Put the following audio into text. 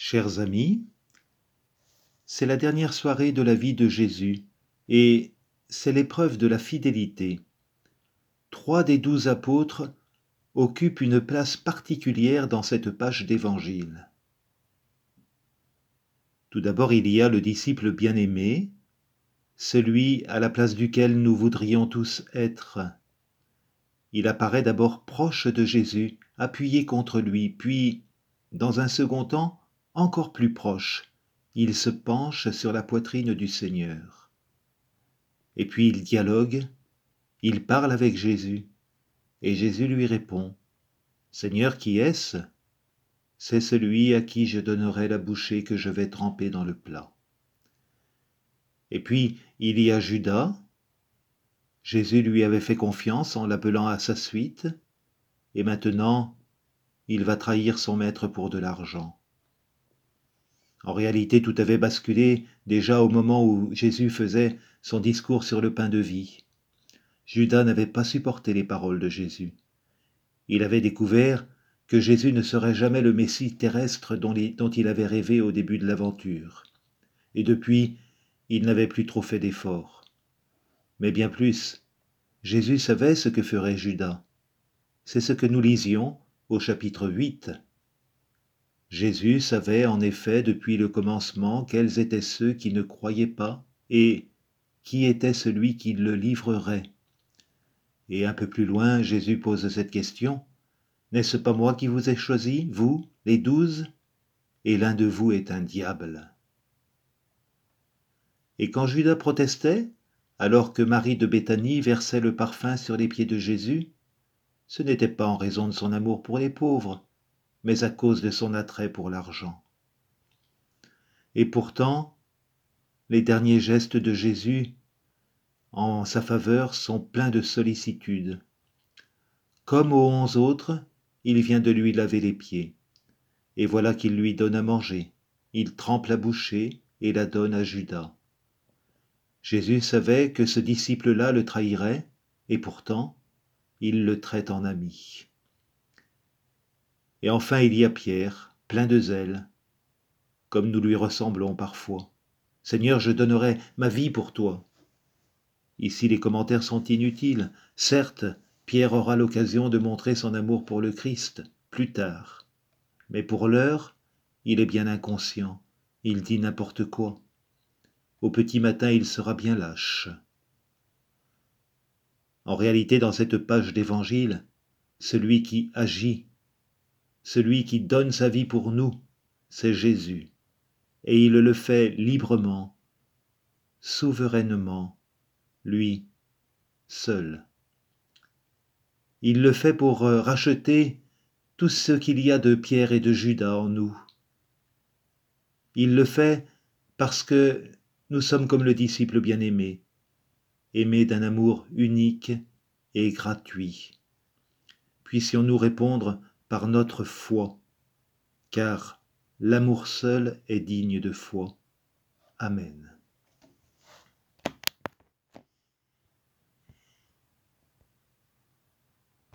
Chers amis, c'est la dernière soirée de la vie de Jésus et c'est l'épreuve de la fidélité. 3 des 12 apôtres occupent une place particulière dans cette page d'évangile. Tout d'abord, il y a le disciple bien-aimé, celui à la place duquel nous voudrions tous être. Il apparaît d'abord proche de Jésus, appuyé contre lui, puis, dans un second temps, encore plus proche, il se penche sur la poitrine du Seigneur. Et puis il dialogue, il parle avec Jésus, et Jésus lui répond, « Seigneur, qui est-ce ? C'est celui à qui je donnerai la bouchée que je vais tremper dans le plat. » Et puis il y a Judas. Jésus lui avait fait confiance en l'appelant à sa suite, et maintenant il va trahir son maître pour de l'argent. En réalité, tout avait basculé déjà au moment où Jésus faisait son discours sur le pain de vie. Judas n'avait pas supporté les paroles de Jésus. Il avait découvert que Jésus ne serait jamais le Messie terrestre dont il avait rêvé au début de l'aventure. Et depuis, il n'avait plus trop fait d'efforts. Mais bien plus, Jésus savait ce que ferait Judas. C'est ce que nous lisions au chapitre 8. Jésus savait en effet depuis le commencement quels étaient ceux qui ne croyaient pas et qui était celui qui le livrerait. Et un peu plus loin, Jésus pose cette question, « N'est-ce pas moi qui vous ai choisi, vous, les 12 ? Et l'un de vous est un diable. » Et quand Judas protestait, alors que Marie de Béthanie versait le parfum sur les pieds de Jésus, ce n'était pas en raison de son amour pour les pauvres, mais à cause de son attrait pour l'argent. Et pourtant, les derniers gestes de Jésus en sa faveur sont pleins de sollicitude. Comme aux 11 autres, il vient de lui laver les pieds. Et voilà qu'il lui donne à manger. Il trempe la bouchée et la donne à Judas. Jésus savait que ce disciple-là le trahirait, et pourtant, il le traite en ami. Et enfin, il y a Pierre, plein de zèle, comme nous lui ressemblons parfois. « Seigneur, je donnerai ma vie pour toi. » Ici, les commentaires sont inutiles. Certes, Pierre aura l'occasion de montrer son amour pour le Christ, plus tard. Mais pour l'heure, il est bien inconscient. Il dit n'importe quoi. Au petit matin, il sera bien lâche. En réalité, dans cette page d'évangile, celui qui agit, celui qui donne sa vie pour nous, c'est Jésus. Et il le fait librement, souverainement, lui seul. Il le fait pour racheter tout ce qu'il y a de Pierre et de Judas en nous. Il le fait parce que nous sommes comme le disciple bien-aimé, aimé d'un amour unique et gratuit. Puissions-nous répondre par notre foi, car l'amour seul est digne de foi. Amen.